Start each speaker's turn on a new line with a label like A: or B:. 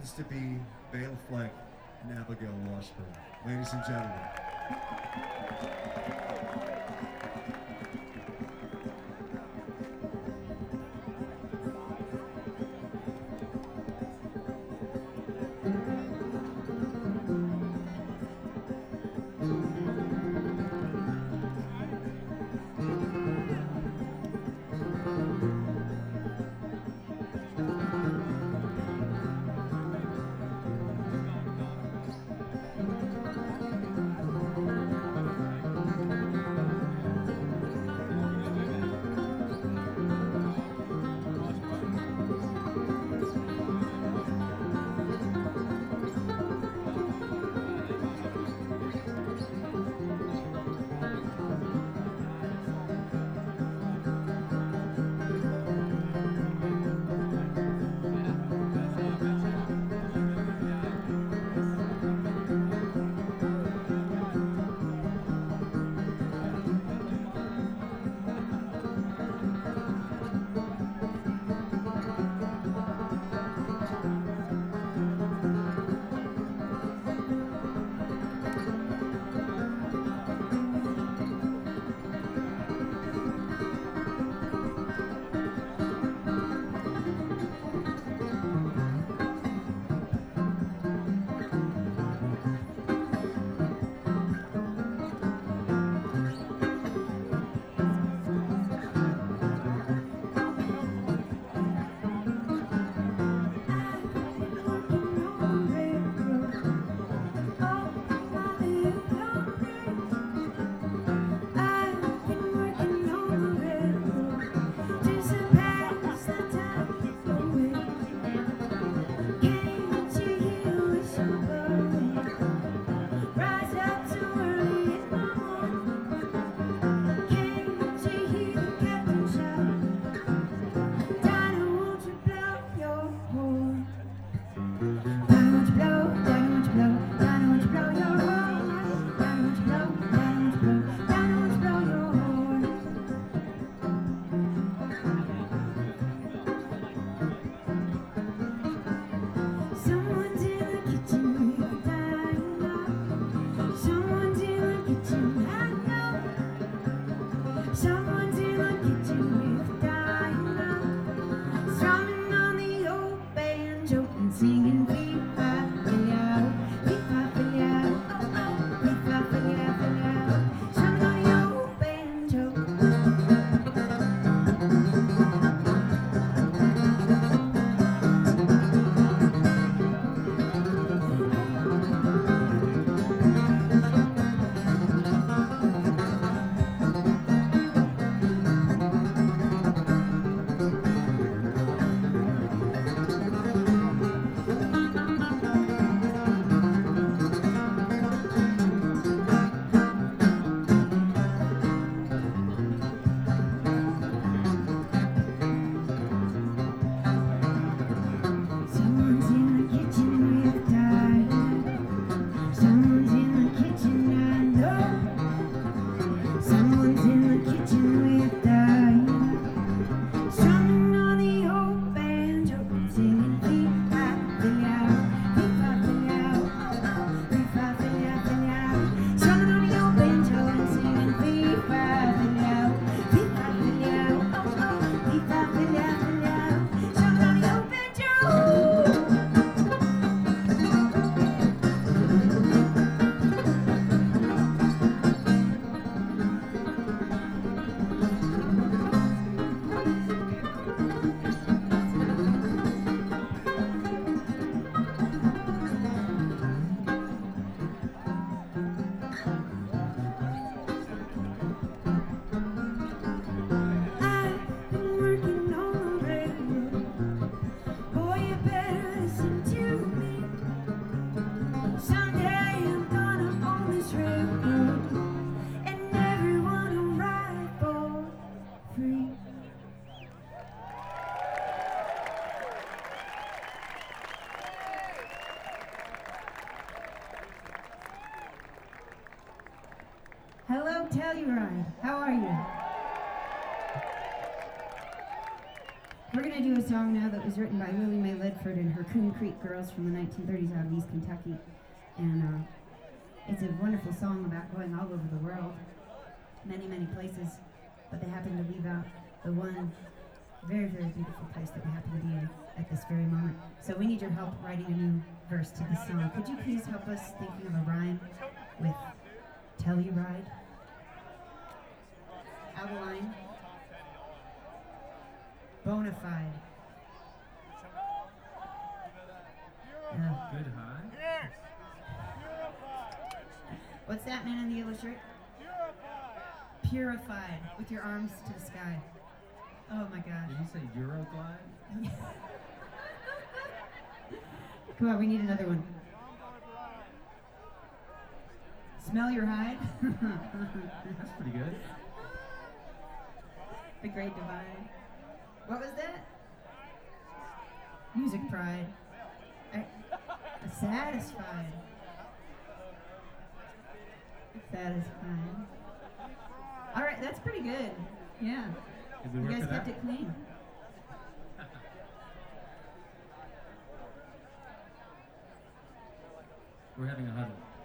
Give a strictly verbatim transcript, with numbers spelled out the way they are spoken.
A: happens to be Bela Fleck and Abigail Washburn. Ladies and gentlemen.
B: Hello, Telluride. How are you? We're going to do a song now that was written by Lily Mae Ledford and her Coon Creek Girls from the nineteen thirties out of East Kentucky. And uh, it's a wonderful song about going all over the world, many, many places, but they happen to leave out the one very, very beautiful place that we happen to be in at this very moment. So we need your help writing a new verse to this song. Could you please help us thinking of a rhyme with Telluride, Adeline, Bonafide. Uh,
C: Good high.
B: What's that man in the yellow shirt? Purified, with your arms to the sky. Oh my gosh.
C: Did you say Euroglide?
B: Come on, we need another one. Smell your hide.
C: That's pretty good.
B: The Great Divide. What was that? Music Pride. Uh, satisfied. Satisfied. All right, that's pretty good. Yeah.
C: Did we
B: You
C: work
B: guys
C: for
B: kept
C: that?
B: it clean.
C: We're having a huddle.